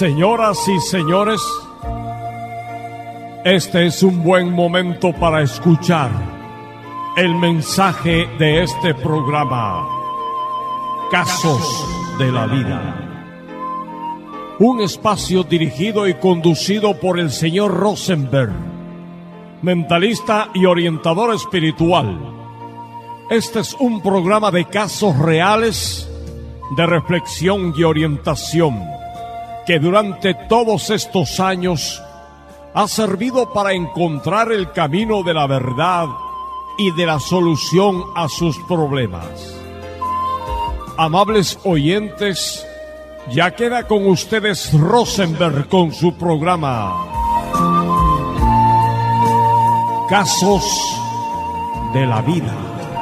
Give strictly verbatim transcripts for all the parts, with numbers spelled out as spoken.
Señoras y señores, este es un buen momento para escuchar el mensaje de este programa, Casos de la Vida. Un espacio dirigido y conducido por el señor Rosenberg, mentalista y orientador espiritual. Este es un programa de casos reales, de reflexión y orientación, que durante todos estos años ha servido para encontrar el camino de la verdad y de la solución a sus problemas. Amables oyentes, ya queda con ustedes Rosenberg con su programa Casos de la Vida.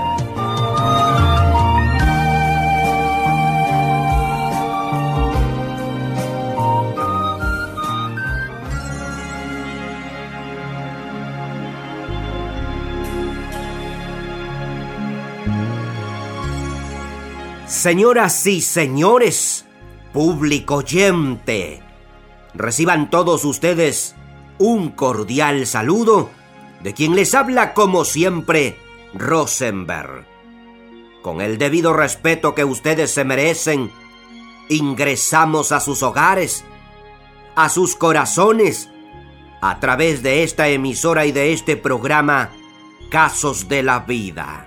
Señoras y señores, público oyente, reciban todos ustedes un cordial saludo de quien les habla como siempre, Rosenberg. Con el debido respeto que ustedes se merecen, ingresamos a sus hogares, a sus corazones, a través de esta emisora y de este programa, Casos de la Vida.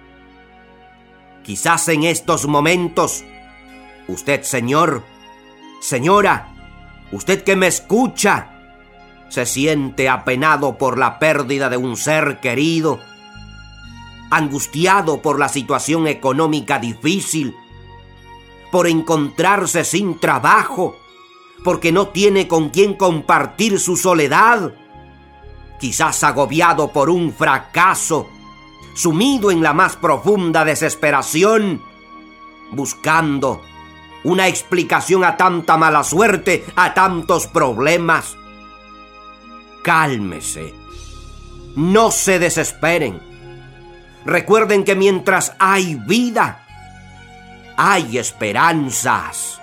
Quizás en estos momentos, usted, señor, señora, usted que me escucha, se siente apenado por la pérdida de un ser querido, angustiado por la situación económica difícil, por encontrarse sin trabajo, porque no tiene con quién compartir su soledad, quizás agobiado por un fracaso, sumido en la más profunda desesperación, buscando una explicación a tanta mala suerte, a tantos problemas. Cálmese, no se desesperen. Recuerden que mientras hay vida, hay esperanzas.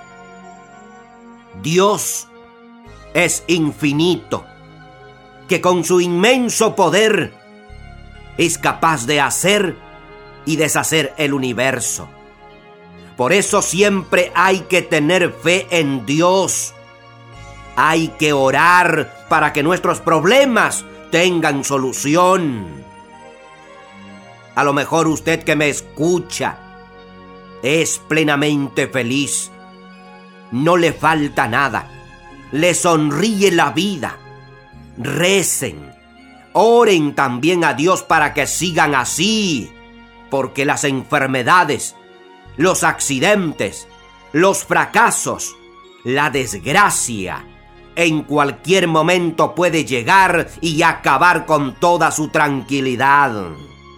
Dios es infinito, que con su inmenso poder es capaz de hacer y deshacer el universo. Por eso siempre hay que tener fe en Dios. Hay que orar para que nuestros problemas tengan solución. A lo mejor usted que me escucha es plenamente feliz. No le falta nada. Le sonríe la vida. Recen. Oren también a Dios para que sigan así, porque las enfermedades, los accidentes, los fracasos, la desgracia, en cualquier momento puede llegar y acabar con toda su tranquilidad.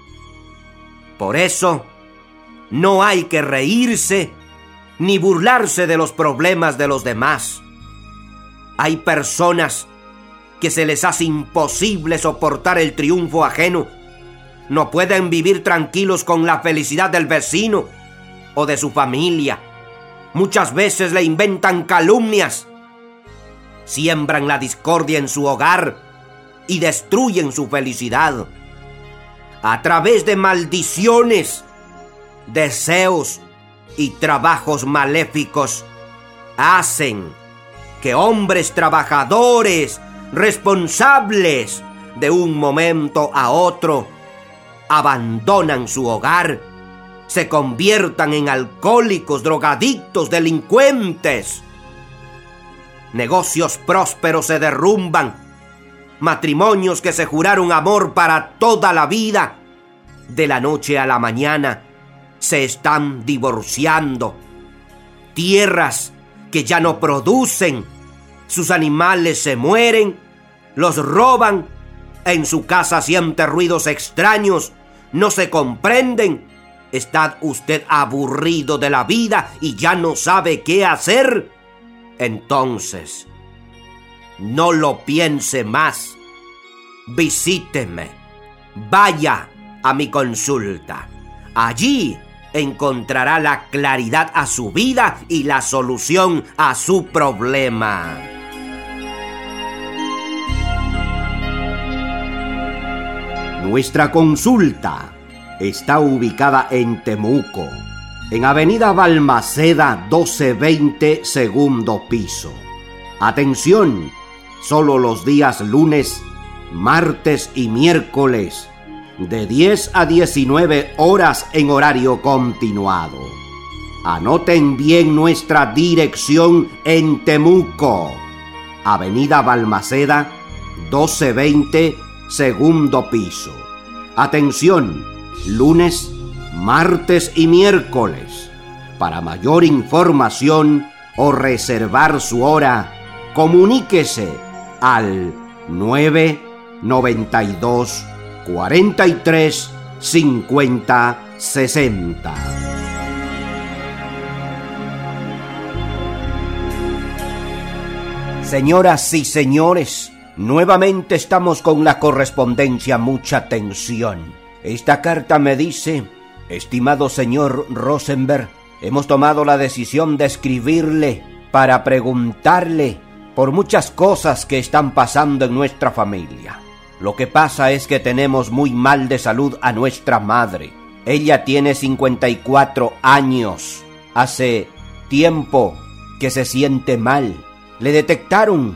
Por eso, no hay que reírse ni burlarse de los problemas de los demás. Hay personas que se les hace imposible soportar el triunfo ajeno. No pueden vivir tranquilos con la felicidad del vecino o de su familia. Muchas veces le inventan calumnias, siembran la discordia en su hogar y destruyen su felicidad. A través de maldiciones, deseos y trabajos maléficos, hacen que hombres trabajadores, responsables, de un momento a otro, abandonan su hogar, se conviertan en alcohólicos, drogadictos, delincuentes. Negocios prósperos se derrumban, matrimonios que se juraron amor para toda la vida, de la noche a la mañana se están divorciando. Tierras que ya no producen, sus animales se mueren, los roban, en su casa siente ruidos extraños, no se comprenden. ¿Está usted aburrido de la vida y ya no sabe qué hacer? Entonces, no lo piense más. Visíteme. Vaya a mi consulta. Allí encontrará la claridad a su vida y la solución a su problema. Nuestra consulta está ubicada en Temuco, en Avenida Balmaceda doce veinte, segundo piso. Atención, solo los días lunes, martes y miércoles, de diez a diecinueve horas en horario continuado. Anoten bien nuestra dirección en Temuco, Avenida Balmaceda doce veinte, segundo piso. Atención, lunes, martes y miércoles. Para mayor información o reservar su hora, comuníquese al nueve noventa y dos, cuarenta y tres, cincuenta, sesenta. Señoras y señores, nuevamente estamos con la correspondencia. Mucha atención. Esta carta me dice: estimado señor Rosenberg, hemos tomado la decisión de escribirle para preguntarle por muchas cosas que están pasando en nuestra familia. Lo que pasa es que tenemos muy mal de salud a nuestra madre. Ella tiene cincuenta y cuatro años. Hace tiempo que se siente mal. Le detectaron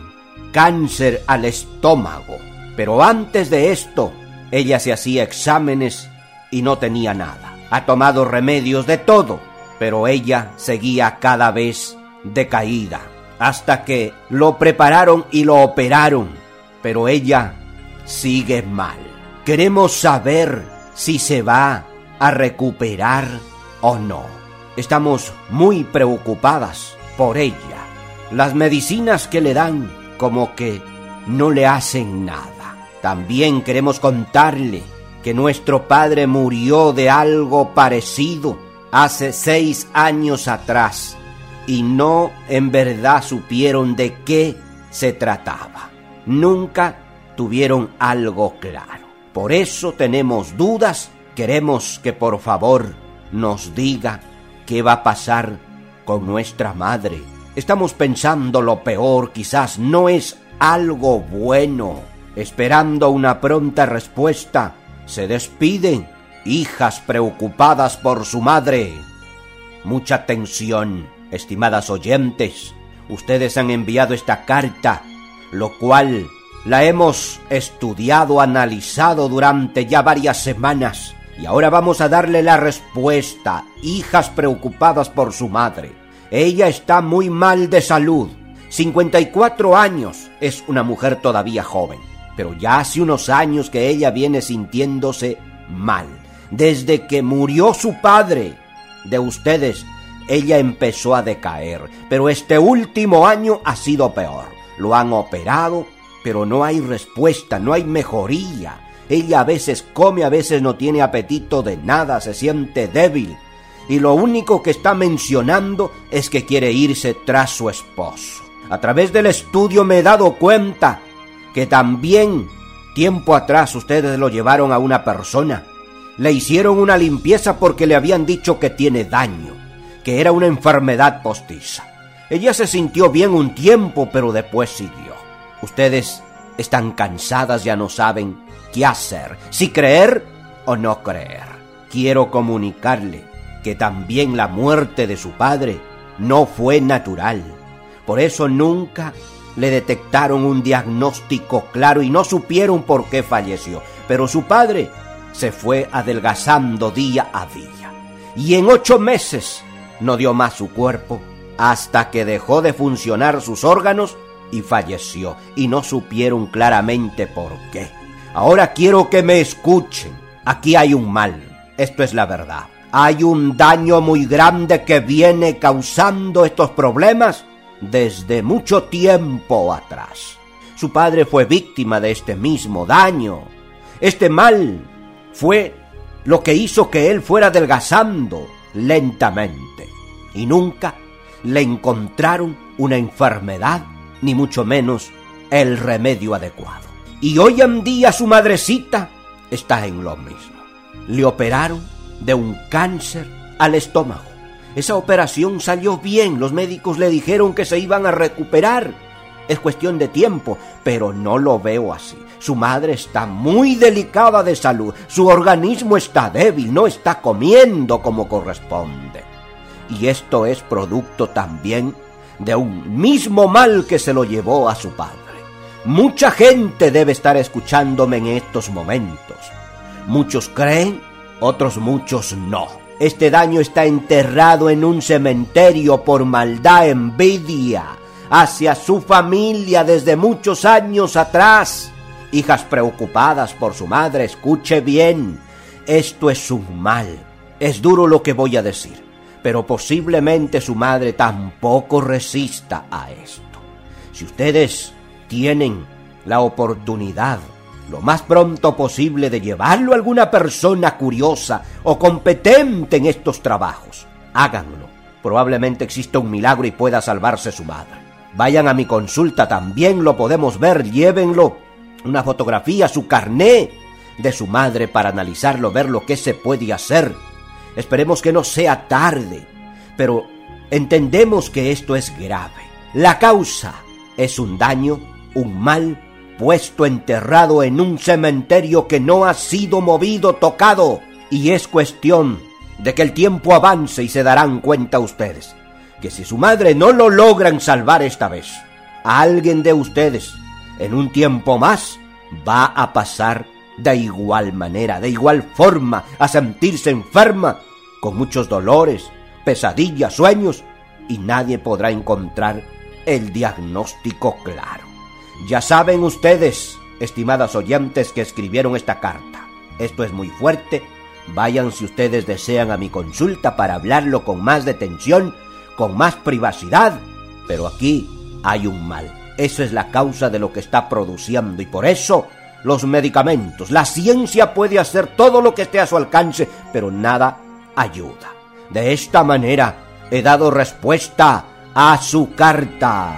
cáncer al estómago. Pero antes de esto, ella se hacía exámenes y no tenía nada. Ha tomado remedios de todo, pero ella seguía cada vez decaída. Hasta que lo prepararon y lo operaron, pero ella sigue mal. Queremos saber si se va a recuperar o no. Estamos muy preocupadas por ella. Las medicinas que le dan como que no le hacen nada. También queremos contarle que nuestro padre murió de algo parecido hace seis años atrás y no en verdad supieron de qué se trataba. Nunca tuvieron algo claro. Por eso tenemos dudas. Queremos que por favor nos diga qué va a pasar con nuestra madre. Estamos pensando lo peor, quizás no es algo bueno. Esperando una pronta respuesta, se despiden hijas preocupadas por su madre. Mucha atención, estimadas oyentes. Ustedes han enviado esta carta, lo cual la hemos estudiado, analizado durante ya varias semanas. Y ahora vamos a darle la respuesta. Hijas preocupadas por su madre. Ella está muy mal de salud. cincuenta y cuatro años. Es una mujer todavía joven. Pero ya hace unos años que ella viene sintiéndose mal. Desde que murió su padre de ustedes, ella empezó a decaer. Pero este último año ha sido peor. Lo han operado, pero no hay respuesta, no hay mejoría. Ella a veces come, a veces no tiene apetito de nada, se siente débil. Y lo único que está mencionando es que quiere irse tras su esposo. A través del estudio me he dado cuenta que también tiempo atrás ustedes lo llevaron a una persona. Le hicieron una limpieza porque le habían dicho que tiene daño, que era una enfermedad postiza. Ella se sintió bien un tiempo, pero después siguió. Ustedes están cansadas, ya no saben qué hacer, si creer o no creer. Quiero comunicarle que también la muerte de su padre no fue natural. Por eso nunca le detectaron un diagnóstico claro y no supieron por qué falleció. Pero su padre se fue adelgazando día a día. Y en ocho meses no dio más su cuerpo hasta que dejó de funcionar sus órganos y falleció. Y no supieron claramente por qué. Ahora quiero que me escuchen. Aquí hay un mal. Esto es la verdad. Hay un daño muy grande que viene causando estos problemas desde mucho tiempo atrás. Su padre fue víctima de este mismo daño. Este mal fue lo que hizo que él fuera adelgazando lentamente. Y nunca le encontraron una enfermedad, ni mucho menos el remedio adecuado. Y hoy en día su madrecita está en lo mismo. Le operaron de un cáncer al estómago. Esa operación salió bien, los médicos le dijeron que se iban a recuperar. Es cuestión de tiempo, pero no lo veo así. Su madre está muy delicada de salud, su organismo está débil, no está comiendo como corresponde. Y esto es producto también de un mismo mal que se lo llevó a su padre. Mucha gente debe estar escuchándome en estos momentos. Muchos creen, otros muchos no. Este daño está enterrado en un cementerio por maldad, envidia hacia su familia desde muchos años atrás. Hijas preocupadas por su madre, escuche bien, esto es un mal. Es duro lo que voy a decir, pero posiblemente su madre tampoco resista a esto. Si ustedes tienen la oportunidad lo más pronto posible de llevarlo a alguna persona curiosa o competente en estos trabajos, háganlo. Probablemente exista un milagro y pueda salvarse su madre. Vayan a mi consulta, también lo podemos ver, llévenlo una fotografía, su carné de su madre para analizarlo, ver lo que se puede hacer. Esperemos que no sea tarde, pero entendemos que esto es grave. La causa es un daño, un mal puesto enterrado en un cementerio que no ha sido movido, tocado, y es cuestión de que el tiempo avance y se darán cuenta ustedes que si su madre no lo logran salvar esta vez, a alguien de ustedes en un tiempo más va a pasar de igual manera, de igual forma, a sentirse enferma, con muchos dolores, pesadillas, sueños, y nadie podrá encontrar el diagnóstico claro. Ya saben ustedes, estimadas oyentes que escribieron esta carta, esto es muy fuerte. Vayan si ustedes desean a mi consulta para hablarlo con más detención, con más privacidad, pero aquí hay un mal. Eso es la causa de lo que está produciendo y por eso los medicamentos, la ciencia puede hacer todo lo que esté a su alcance, pero nada ayuda. De esta manera he dado respuesta a su carta.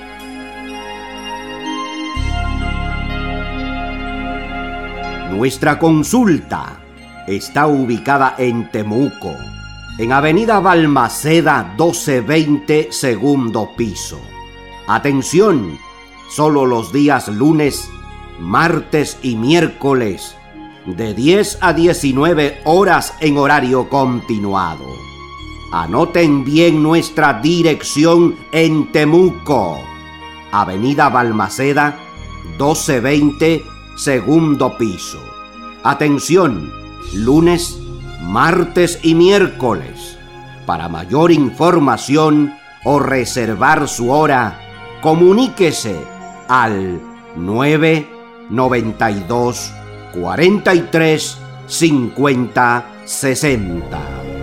Nuestra consulta está ubicada en Temuco, en Avenida Balmaceda doce veinte, segundo piso. Atención, solo los días lunes, martes y miércoles, de diez a diecinueve horas en horario continuado. Anoten bien nuestra dirección en Temuco, Avenida Balmaceda doce veinte, segundo piso. Atención, lunes, martes y miércoles. Para mayor información o reservar su hora, comuníquese al nueve noventa y dos, cuarenta y tres, cincuenta, sesenta.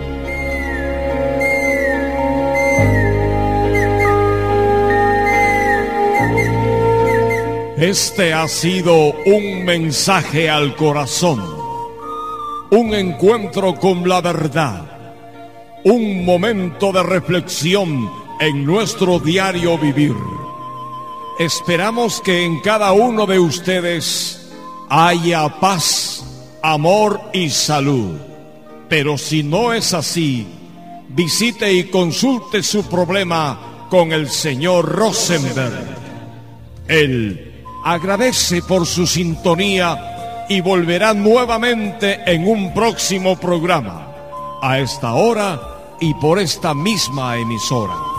Este ha sido un mensaje al corazón, un encuentro con la verdad, un momento de reflexión en nuestro diario vivir. Esperamos que en cada uno de ustedes haya paz, amor y salud. Pero si no es así, visite y consulte su problema con el señor Rosenberg. Él agradece por su sintonía y volverá nuevamente en un próximo programa, a esta hora y por esta misma emisora.